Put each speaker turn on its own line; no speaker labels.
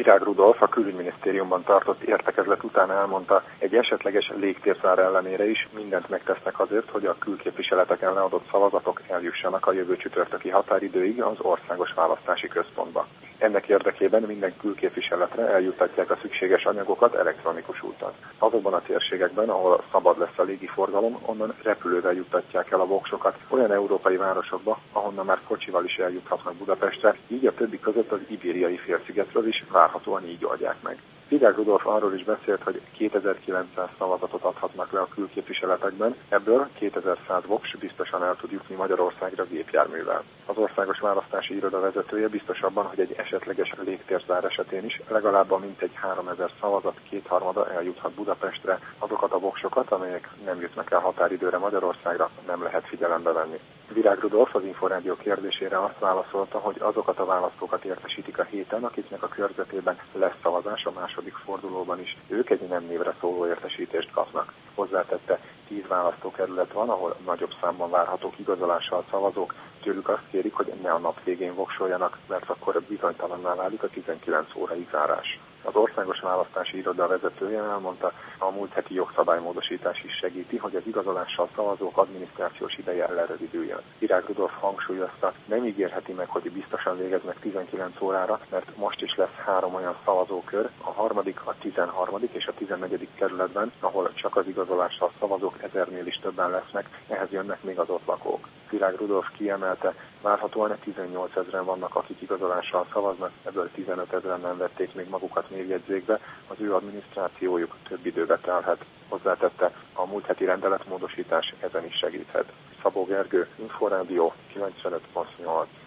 Virág Rudolf a külügyminisztériumban tartott értekezlet után elmondta, egy esetleges légtérzár ellenére is mindent megtesznek azért, hogy a külképviseletek leadott szavazatok eljussanak a jövő csütörtöki határidőig az Országos Választási Központba. Ennek érdekében minden külképviseletre eljuttatják a szükséges anyagokat elektronikus úton. Azokban a térségekben, ahol szabad lesz a légiforgalom, onnan repülővel juttatják el a voksokat olyan európai városokba, ahonnan már kocsival is eljuthatnak Budapestre, így a többi között az Ibériai félszigetről is várhatóan így oldják meg. Virág Rudolf arról is beszélt, hogy 2900 szavazatot adhatnak le a külképviseletekben, ebből 2100 voks biztosan el tud jutni Magyarországra gépjárművel. Az Országos Választási Iroda vezetője biztos abban, hogy egy esetleges légtérzár esetén is legalább a mintegy 3000 szavazat kétharmada eljuthat Budapestre, azokat a voksokat, amelyek nem jutnak el határidőre Magyarországra, nem lehet figyelembe venni. Virág Rudolf az Inforádió kérdésére azt válaszolta, hogy azokat a választókat értesítik a héten, akiknek a körzetében lesz szavazás a második fordulóban is. Ők egy nem névre szóló értesítést kapnak. Hozzátette, 10 választókerület van, ahol nagyobb számban várhatók igazolással szavazók, tőlük azt kérik, hogy ne a nap végén voksoljanak, mert akkor bizonytalanná válik a 19 órai zárás. Az Országos Választási Iroda vezetője elmondta, a múlt heti jogszabálymódosítás is segíti, hogy az igazolással szavazók adminisztrációs ideje lerövidüljön. Virág Rudolf hangsúlyozta, nem ígérheti meg, hogy biztosan végeznek 19 órára, mert most is lesz 3 olyan szavazókör, a 3., a 13. és a 14. kerületben, ahol csak az igazolással szavazók 1000-nél is többen lesznek, ehhez jönnek még az ott lakók. Virág Rudolf kiemelte, várhatóan 18 000-en vannak, akik igazolással szavaznak, ebből 15 000-en nem vették még magukat névjegyzékbe, az ő adminisztrációjuk több időbe telhet. Hozzátette, a múlt heti rendeletmódosítás ezen is segíthet. Szabó Gergő, Inforádió 95.8.